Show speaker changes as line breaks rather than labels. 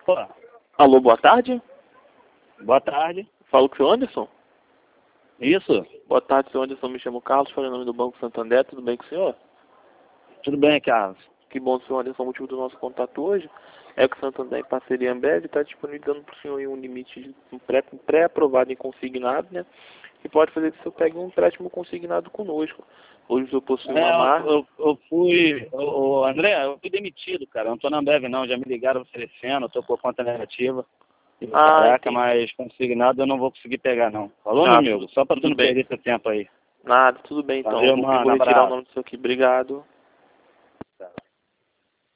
Opa,
Alô, boa tarde.
boa tarde.
Falo com o senhor Anderson.
Isso,
Boa tarde, senhor Anderson. Me chamo Carlos, falei em nome do Banco Santander. Tudo bem com o senhor?
tudo bem, Carlos?
Que bom, senhor Anderson. O motivo do nosso contato hoje é que o Santander, em parceria Ambev, está disponibilizando para o senhor aí um limite pré-aprovado em consignado, né? Que pode fazer que o senhor pegue um empréstimo consignado conosco. Hoje o senhor possui uma marca.
André, eu fui demitido, cara. Eu não tô na Ambev, não. Já me ligaram oferecendo, eu tô por conta negativa. Caraca,
Entendi.
mas consignado eu não vou conseguir pegar, não. Falou,
Ah,
meu amigo? Só pra tu
tudo
não
bem.
perder seu tempo aí.
Nada, tudo bem então.
Valeu,
Vou
mano.
retirar o
Abraço.
nome do senhor aqui. Obrigado.